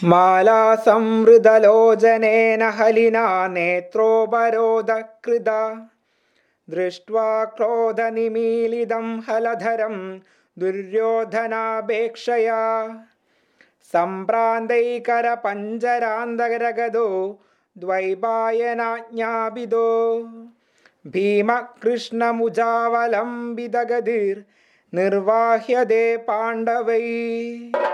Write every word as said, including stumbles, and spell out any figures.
മാലാസംവൃതലോചനേന ഹലിനാ നേത്രോപരോധകൃത ദൃഷ്ട്വാ ക്രോധനിമീലിതം ഹലധരം ദുര്യോധനാപേക്ഷയാ സംഭ്രാന്തൈകരപഞ്ചരാന്തകരഗതോ ദ്വൈപായനാജ്ഞാപിതോ ഭീമകൃഷ്ണമുജാവലംബിതഗതിർ നിർവാഹ്യതേ പാണ്ഡവൈ.